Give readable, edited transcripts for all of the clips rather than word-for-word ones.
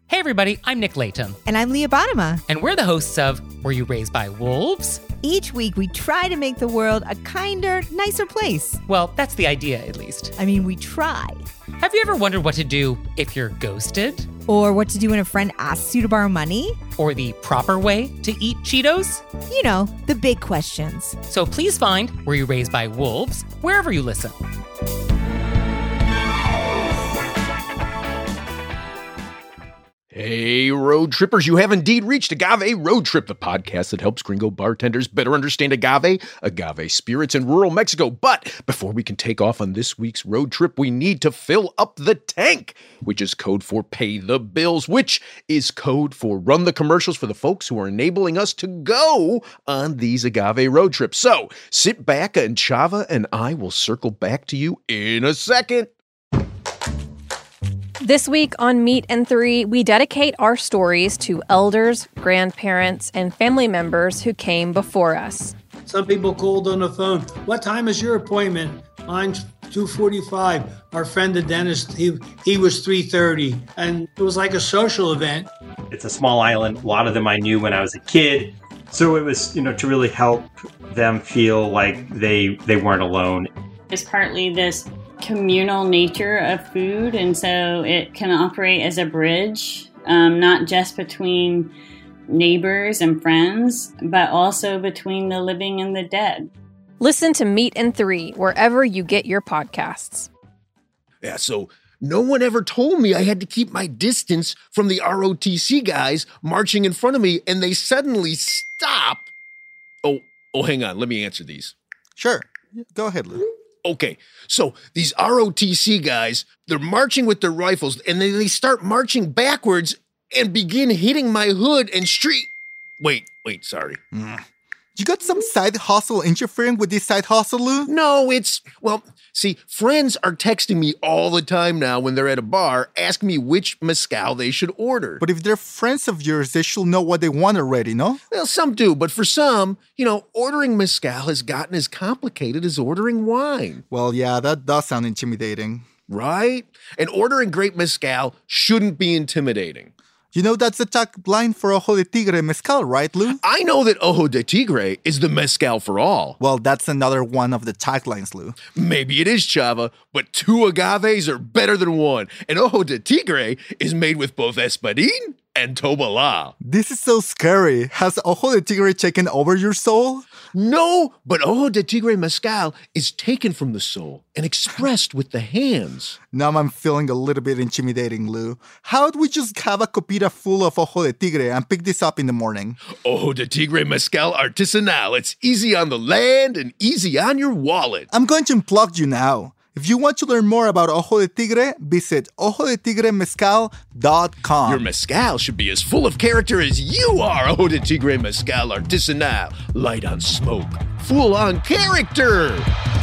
Hey everybody, I'm Nick Layton. And I'm Leah Bottima. And we're the hosts of Were You Raised by Wolves? Each week we try to make the world a kinder, nicer place. Well, that's the idea, at least. I mean, we try. Have you ever wondered what to do if you're ghosted? Or what to do when a friend asks you to borrow money? Or the proper way to eat Cheetos? You know, the big questions. So please find Were You Raised by Wolves wherever you listen. Hey, road trippers, you have indeed reached Agave Road Trip, the podcast that helps gringo bartenders better understand agave spirits in rural Mexico. But before we can take off on this week's road trip, we need to fill up the tank, which is code for pay the bills, which is code for run the commercials for the folks who are enabling us to go on these agave road trips. So sit back and Chava and I will circle back to you in a second. This week on Meat and Three, we dedicate our stories to elders, grandparents, and family members who came before us. Some people called on the phone. What time is your appointment? Mine's 2:45. Our friend the dentist, he was 3:30. And it was like a social event. It's a small island. A lot of them I knew when I was a kid. So it was, to really help them feel like they weren't alone. It's partly this communal nature of food, and so it can operate as a bridge, not just between neighbors and friends, but also between the living and the dead. Listen to Meat and Three wherever you get your podcasts. Yeah, so no one ever told me I had to keep my distance from the ROTC guys marching in front of me, and they suddenly stop. Oh, hang on. Let me answer these. Sure. Go ahead, Lou. Okay, so these ROTC guys, they're marching with their rifles, and then they start marching backwards and begin hitting my hood and street. Wait, sorry. You got some side hustle interfering with this side hustle, Lou? No, see, friends are texting me all the time now when they're at a bar, asking me which mezcal they should order. But if they're friends of yours, they should know what they want already, no? Well, some do, but for some, ordering mezcal has gotten as complicated as ordering wine. Well, yeah, that does sound intimidating. Right? And ordering great mezcal shouldn't be intimidating. That's the tagline for Ojo de Tigre mezcal, right, Lou? I know that Ojo de Tigre is the mezcal for all. Well, that's another one of the taglines, Lou. Maybe it is, Chava, but two agaves are better than one. And Ojo de Tigre is made with both espadín and tobalá. This is so scary. Has Ojo de Tigre taken over your soul? No, but Ojo de Tigre mezcal is taken from the soul and expressed with the hands. Now I'm feeling a little bit intimidating, Lou. How would we just have a copita full of Ojo de Tigre and pick this up in the morning? Ojo de Tigre mezcal artisanal. It's easy on the land and easy on your wallet. I'm going to unplug you now. If you want to learn more about Ojo de Tigre, visit ojodetigremezcal.com. Your mezcal should be as full of character as you are, Ojo de Tigre mezcal artisanal. Light on smoke, full on character.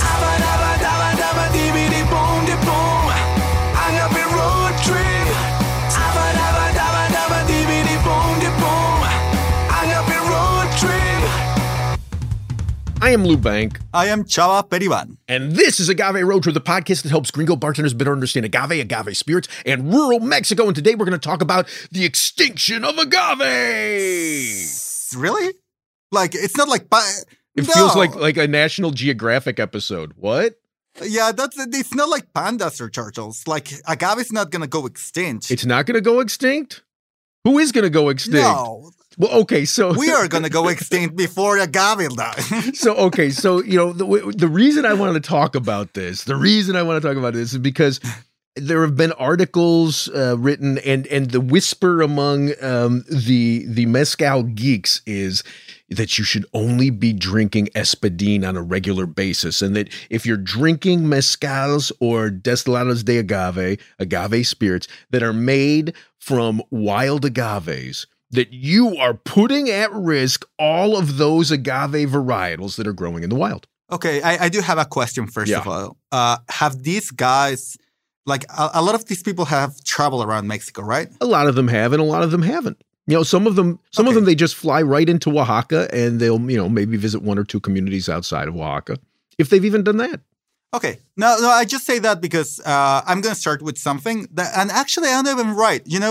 I am Lou Bank. I am Chava Periban. And this is Agave Road Trip, the podcast that helps gringo bartenders better understand agave spirits, and rural Mexico. And today we're going to talk about the extinction of agave. Really? It's not like... It feels like a National Geographic episode. What? Yeah, it's not like pandas or turtles. Agave is not going to go extinct. It's not going to go extinct? Who is going to go extinct? No. Well, okay, so... We are going to go extinct before agave dies. The reason I wanted to talk about this, is because there have been articles written, and the whisper among the mezcal geeks is that you should only be drinking espadín on a regular basis, and that if you're drinking mezcals or destilados de agave spirits that are made from wild agaves, that you are putting at risk all of those agave varietals that are growing in the wild. Okay, I do have a question first of all. Have these guys, a lot of these people have traveled around Mexico, right? A lot of them have, and a lot of them haven't. Some of them they just fly right into Oaxaca, and they'll, maybe visit one or two communities outside of Oaxaca, if they've even done that. Okay. No, I just say that because I'm going to start with something that, and actually I'm not even right.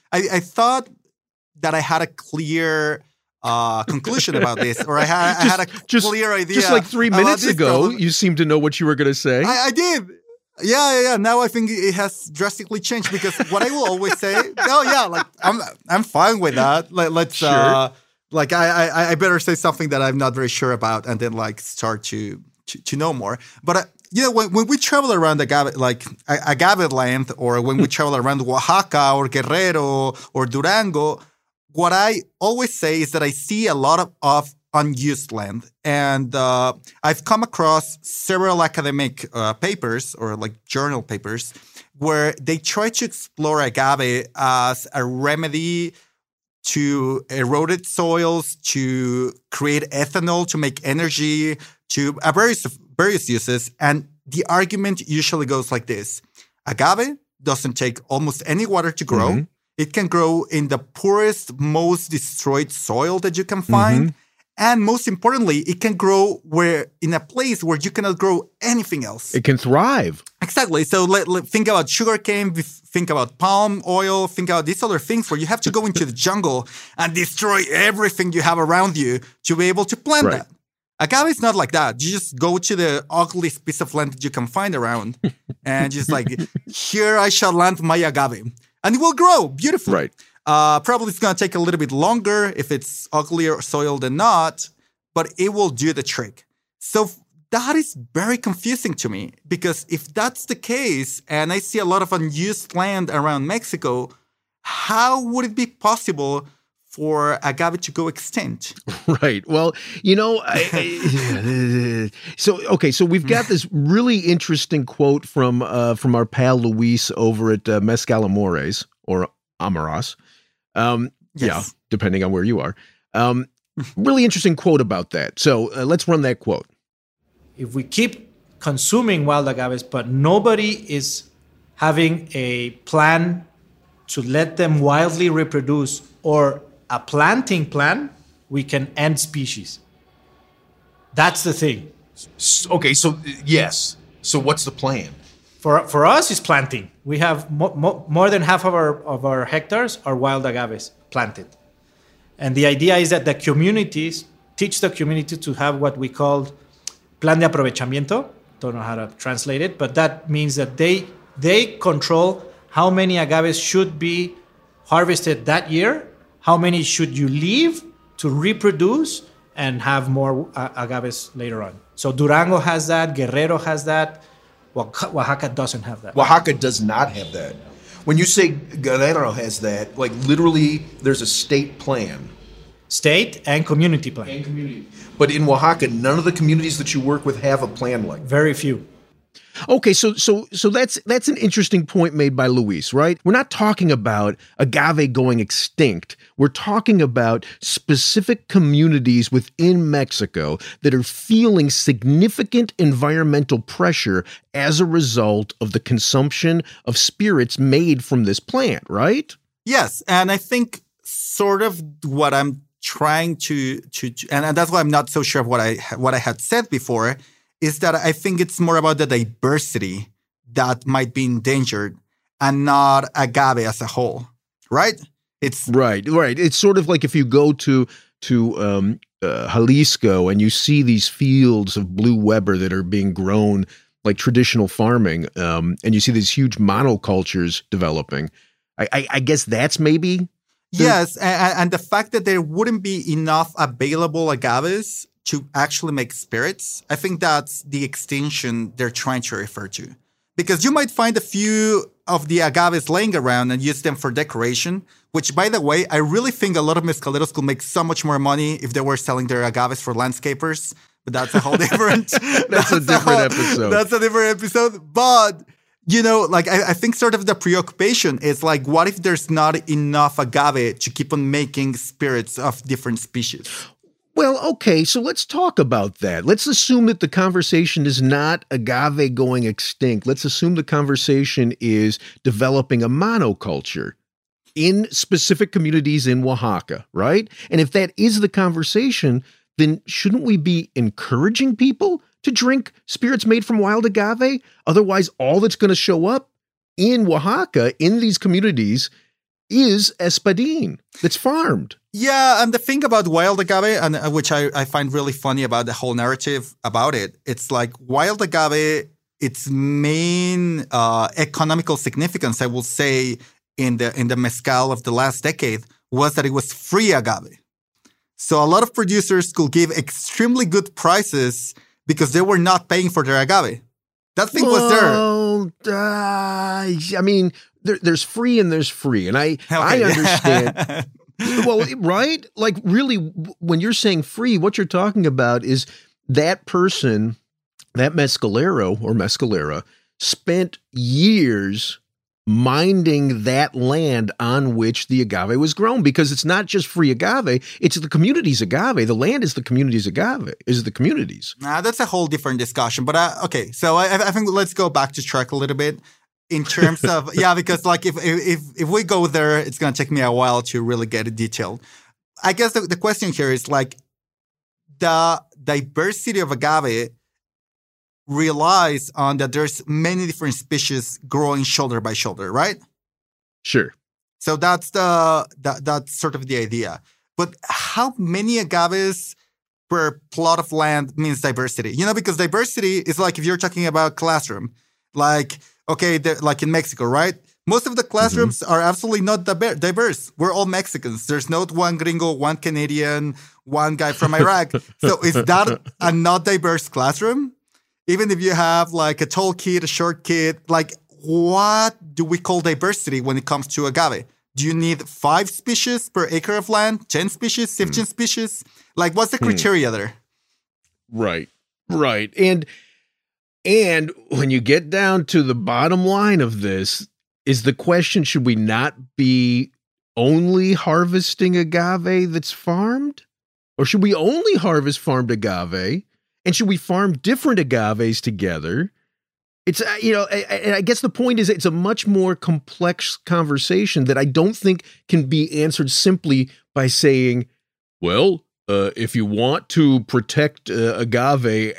I thought that I had a clear conclusion about this, or I had a clear idea. Just like 3 minutes ago, problem. You seemed to know what you were going to say. I did. Yeah. Now I think it has drastically changed, because what I will always say, like I'm fine with that. Let's Sure. I better say something that I'm not very sure about, and then like start to know more. But when we travel around agave land, or when we travel around Oaxaca or Guerrero or Durango, what I always say is that I see a lot of unused land. And I've come across several academic papers, or like journal papers, where they try to explore agave as a remedy to eroded soils, to create ethanol, to make energy, to various uses. And the argument usually goes like this. Agave doesn't take almost any water to grow. Mm-hmm. It can grow in the poorest, most destroyed soil that you can find. Mm-hmm. And most importantly, it can grow in a place where you cannot grow anything else. It can thrive. Exactly. So think about sugarcane, think about palm oil, think about these other things where you have to go into the jungle and destroy everything you have around you to be able to plant that. Agave is not like that. You just go to the ugliest piece of land that you can find around and just like, here I shall plant my agave. And it will grow beautifully. Right. Probably it's going to take a little bit longer if it's uglier soil than not, but it will do the trick. So that is very confusing to me, because if that's the case, and I see a lot of unused land around Mexico, how would it be possible for agave to go extinct? Right. Well, so we've got this really interesting quote from our pal Luis over at Mezcal Amores, or Amoras. Yes. Yeah, depending on where you are. Really interesting quote about that. So let's run that quote. If we keep consuming wild agaves, but nobody is having a plan to let them wildly reproduce, or a planting plan, we can end species. That's the thing. Okay, so yes. So what's the plan? For us, it's planting. We have more than half of our hectares are wild agaves planted. And the idea is that the communities teach the community to have what we call plan de aprovechamiento. Don't know how to translate it, but that means that they control how many agaves should be harvested that year, how many should you leave to reproduce and have more agaves later on. So Durango has that, Guerrero has that, Oaxaca doesn't have that. Oaxaca does not have that. When you say Guerrero has that, like literally there's a state plan. State and community plan. But in Oaxaca, none of the communities that you work with have a plan like that. Very few. Okay, so that's an interesting point made by Luis, right? We're not talking about agave going extinct. We're talking about specific communities within Mexico that are feeling significant environmental pressure as a result of the consumption of spirits made from this plant, right? Yes, and I think sort of what I'm trying to and that's why I'm not so sure of what I had said before, is that I think it's more about the diversity that might be endangered and not agave as a whole, right? It's right. It's sort of like if you go to Jalisco and you see these fields of blue Weber that are being grown like traditional farming, and you see these huge monocultures developing. I guess that's maybe. Yes, and the fact that there wouldn't be enough available agaves to actually make spirits, I think that's the extinction they're trying to refer to. Because you might find a few of the agaves laying around and use them for decoration, which, by the way, I really think a lot of mezcaleros could make so much more money if they were selling their agaves for landscapers. But that's a whole different... that's a different episode. That's a different episode. But, you know, like I think sort of the preoccupation is like, what if there's not enough agave to keep on making spirits of different species? Well, okay, so let's talk about that. Let's assume that the conversation is not agave going extinct. Let's assume the conversation is developing a monoculture in specific communities in Oaxaca, right? And if that is the conversation, then shouldn't we be encouraging people to drink spirits made from wild agave? Otherwise, all that's going to show up in Oaxaca, in these communities, is espadín that's farmed. Yeah, and the thing about wild agave, and which I find really funny about the whole narrative about it, it's like wild agave, its main economical significance, I will say, in the mezcal of the last decade was that it was free agave. So a lot of producers could give extremely good prices because they were not paying for their agave. That thing was there. I mean, there's free and there's free. And I understand. Well, right? Like, really, when you're saying free, what you're talking about is that person, that mezcalero or mezcalera, spent years minding that land on which the agave was grown, because it's not just free agave, it's the community's agave. The land is the community's agave, is the community's. Nah, that's a whole different discussion. But okay, so I think let's go back to track a little bit in terms of, yeah, because like if we go there, it's going to take me a while to really get it detailed. I guess the question here is like the diversity of agave relies on that there's many different species growing shoulder by shoulder, right? Sure. So that's sort of the idea. But how many agaves per plot of land means diversity? You know, because diversity is like if you're talking about classroom, like, okay, like in Mexico, right? Most of the classrooms are absolutely not diverse. We're all Mexicans. There's not one gringo, one Canadian, one guy from Iraq. So is that a not diverse classroom? Even if you have like a tall kid, a short kid, like what do we call diversity when it comes to agave? Do you need 5 species per acre of land, 10 species, 15 species? Like what's the criteria there? Right. And when you get down to the bottom line of this, is the question, should we not be only harvesting agave that's farmed? Or should we only harvest farmed agave? And should we farm different agaves together? It's, I guess the point is it's a much more complex conversation that I don't think can be answered simply by saying, well, if you want to protect agave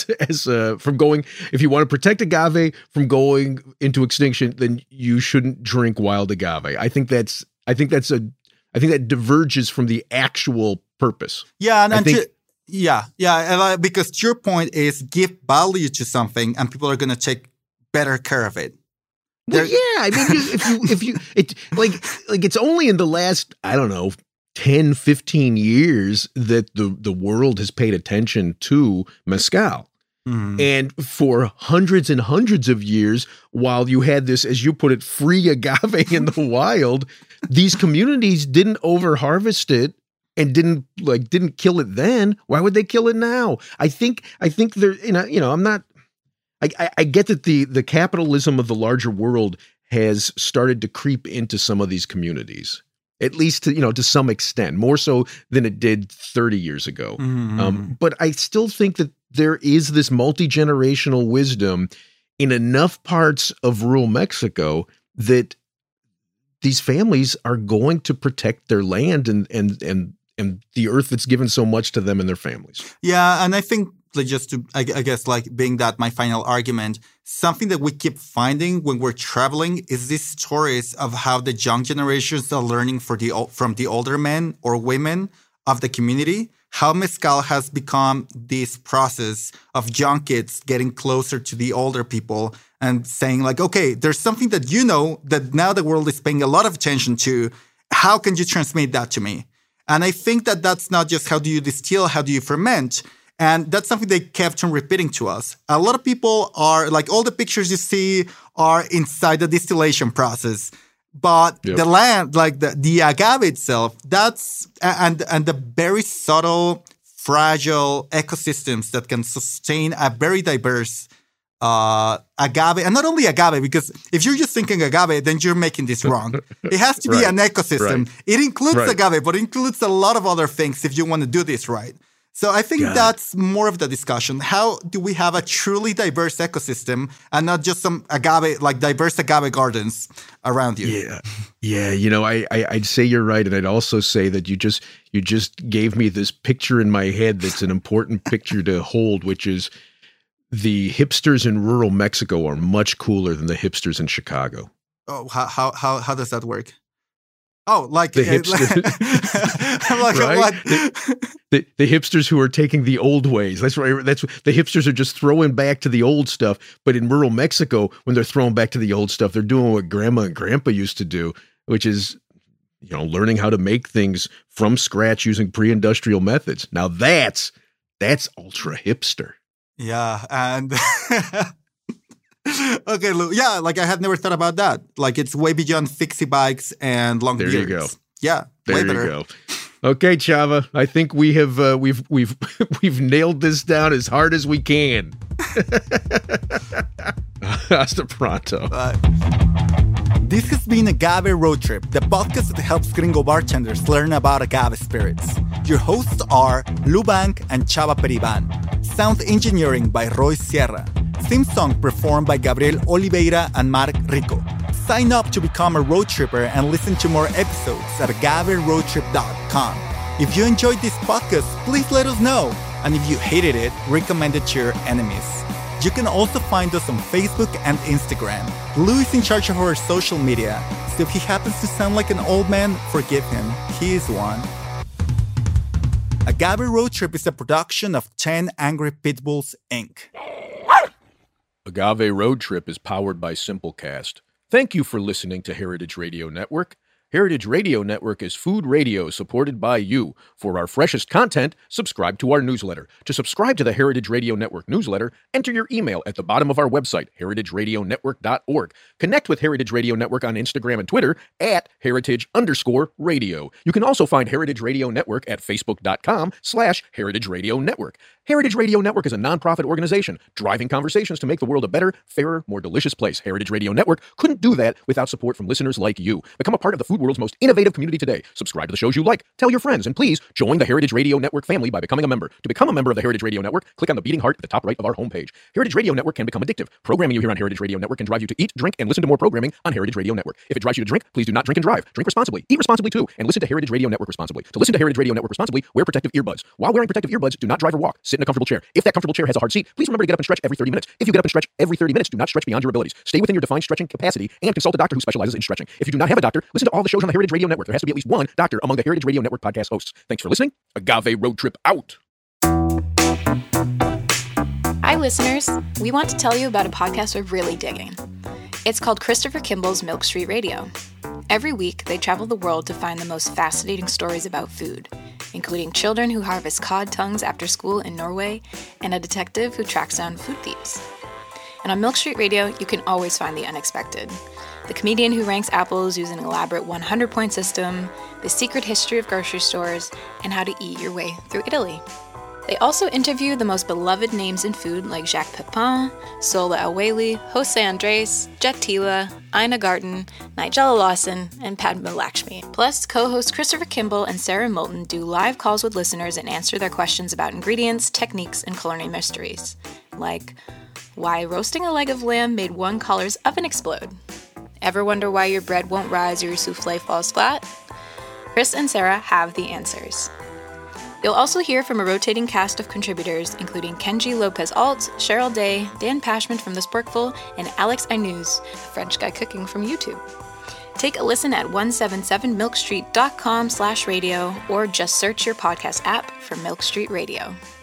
if you want to protect agave from going into extinction, then you shouldn't drink wild agave. I think that diverges from the actual purpose. Yeah, because your point is give value to something, and people are going to take better care of it. Well, yeah, I mean, if you it's only in the last, I don't know, 10, 15 years that the world has paid attention to mezcal. And for hundreds and hundreds of years, while you had this, as you put it, free agave in the wild, these communities didn't over-harvest it and didn't kill it then. Why would they kill it now? I think they're, I get that the capitalism of the larger world has started to creep into some of these communities. At least to some extent, more so than it did 30 years ago. But I still think that there is this multi-generational wisdom in enough parts of rural Mexico that these families are going to protect their land and the earth that's given so much to them and their families. Yeah, and I think I guess being that my final argument, something that we keep finding when we're traveling is these stories of how the young generations are learning from the older men or women of the community, how mezcal has become this process of young kids getting closer to the older people and saying like, okay, there's something that that now the world is paying a lot of attention to. How can you transmit that to me? And I think that that's not just how do you distill, how do you ferment? And that's something they kept on repeating to us. A lot of people are like, all the pictures you see are inside the distillation process. But the land, like the agave itself, that's, and the very subtle, fragile ecosystems that can sustain a very diverse agave. And not only agave, because if you're just thinking agave, then you're making this wrong. It has to be an ecosystem. Right. It includes agave, but it includes a lot of other things if you want to do this right. So I think that's more of the discussion. How do we have a truly diverse ecosystem and not just some agave, like diverse agave gardens around you? Yeah. I'd say you're right. And I'd also say that you just gave me this picture in my head that's an important picture to hold, which is the hipsters in rural Mexico are much cooler than the hipsters in Chicago. Oh, how does that work? Oh, like the hipsters. I'm like, right? what? The hipsters who are taking the old ways. That's right. That's the hipsters are just throwing back to the old stuff. But in rural Mexico, when they're throwing back to the old stuff, they're doing what grandma and grandpa used to do, which is, learning how to make things from scratch using pre-industrial methods. Now that's ultra hipster. Yeah, and okay, Lou. Yeah, like I had never thought about that. Like it's way beyond fixie bikes and long beards. There you go. Yeah, there way you better. go. Okay, Chava, I think we have we've nailed this down as hard as we can. Hasta pronto. This has been Agave Road Trip, the podcast that helps gringo bartenders learn about agave spirits. Your hosts are Lou Bank and Chava Periban. Sound engineering by Roy Sierra. Theme song performed by Gabriel Oliveira and Mark Rico. Sign up to become a road tripper and listen to more episodes at agaveroadtrip.com. If you enjoyed this podcast, please let us know. And if you hated it, recommend it to your enemies. You can also find us on Facebook and Instagram. Lou is in charge of our social media, so if he happens to sound like an old man, forgive him. He is one. Agave Road Trip is a production of 10 Angry Pitbulls, Inc. Agave Road Trip is powered by Simplecast. Thank you for listening to Heritage Radio Network. Heritage Radio Network is food radio supported by you. For our freshest content, subscribe to our newsletter. To subscribe to the Heritage Radio Network newsletter, enter your email at the bottom of our website, heritageradionetwork.org. Connect with Heritage Radio Network on Instagram and Twitter at @heritage_radio. You can also find Heritage Radio Network at facebook.com/Heritage Radio Network. Heritage Radio Network is a nonprofit organization driving conversations to make the world a better, fairer, more delicious place. Heritage Radio Network couldn't do that without support from listeners like you. Become a part of the food world's most innovative community today. Subscribe to the shows you like, tell your friends, and please join the Heritage Radio Network family by becoming a member. To become a member of the Heritage Radio Network, click on the beating heart at the top right of our homepage. Heritage Radio Network can become addictive. Programming you hear on Heritage Radio Network can drive you to eat, drink, and listen to more programming on Heritage Radio Network. If it drives you to drink, please do not drink and drive. Drink responsibly. Eat responsibly too. And listen to Heritage Radio Network responsibly. To listen to Heritage Radio Network responsibly, wear protective earbuds. While wearing protective earbuds, do not drive or walk. Sit in a comfortable chair. If that comfortable chair has a hard seat, please remember to get up and stretch every 30 minutes. If you get up and stretch every 30 minutes, do not stretch beyond your abilities. Stay within your defined stretching capacity and consult a doctor who specializes in stretching. If you do not have a doctor, listen to all the shows on the Heritage Radio Network. There has to be at least one doctor among the Heritage Radio Network podcast hosts. Thanks for listening. Agave Road Trip out. Hi, listeners. We want to tell you about a podcast we're really digging. It's called Christopher Kimball's Milk Street Radio. Every week, they travel the world to find the most fascinating stories about food, including children who harvest cod tongues after school in Norway and a detective who tracks down food thieves. And on Milk Street Radio, you can always find the unexpected. The comedian who ranks apples using an elaborate 100-point system, the secret history of grocery stores, and how to eat your way through Italy. They also interview the most beloved names in food like Jacques Pepin, Sola El-Waylly, Jose Andres, Jet Tila, Ina Garten, Nigella Lawson, and Padma Lakshmi. Plus, co-hosts Christopher Kimball and Sarah Moulton do live calls with listeners and answer their questions about ingredients, techniques, and culinary mysteries. Like, why roasting a leg of lamb made one caller's oven explode? Ever wonder why your bread won't rise or your souffle falls flat? Chris and Sarah have the answers. You'll also hear from a rotating cast of contributors, including Kenji Lopez-Alt, Cheryl Day, Dan Pashman from The Sporkful, and Alex Ainuz, a French guy cooking from YouTube. Take a listen at 177milkstreet.com/radio or just search your podcast app for Milk Street Radio.